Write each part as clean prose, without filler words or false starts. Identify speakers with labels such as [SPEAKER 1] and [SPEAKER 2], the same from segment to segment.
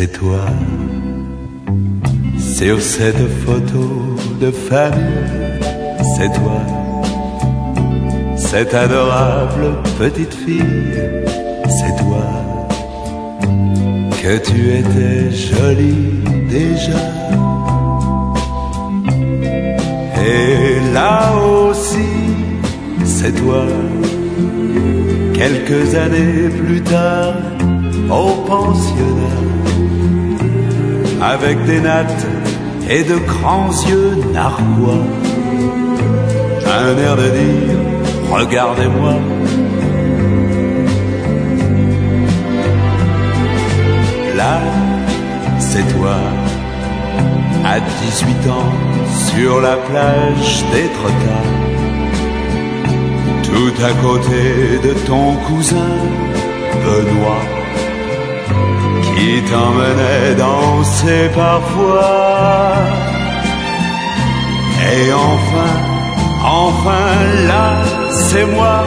[SPEAKER 1] c'est toi. Sur cette photo de famille, c'est toi. Cette adorable petite fille, c'est toi. Que tu étais jolie déjà. Et là aussi, c'est toi. Quelques années plus tard, au pensionnat, avec des nattes et de grands yeux narquois, un air de dire, regardez-moi. Là, c'est toi, à 18 ans, sur la plage d'Étretat, tout à côté de ton cousin Benoît, qui t'emmenait danser parfois. Et enfin là, c'est moi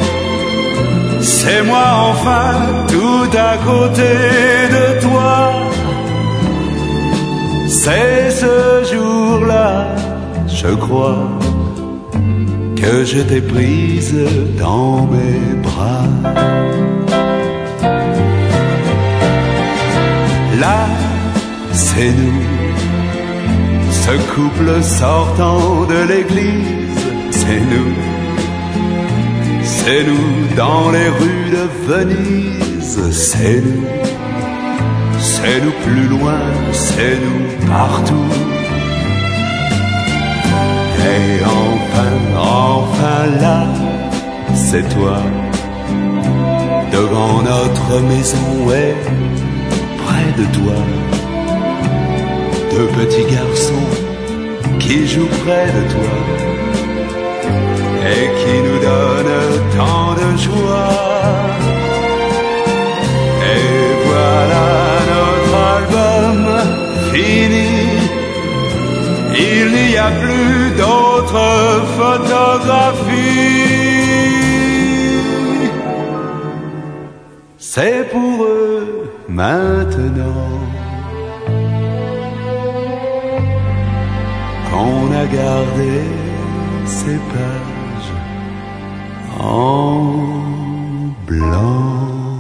[SPEAKER 1] enfin, tout à côté de toi. C'est ce jour-là, je crois, que je t'ai prise dans mes bras. Là, c'est nous, ce couple sortant de l'église, c'est nous dans les rues de Venise, c'est nous plus loin, c'est nous partout. Et enfin là, c'est toi, devant notre maison et près de toi, deux petits garçons qui jouent près de toi et qui nous donnent tant de joie. Et voilà notre album fini. Il n'y a plus d'autres photographies. C'est pour eux maintenant qu'on a gardé ces pages en blanc.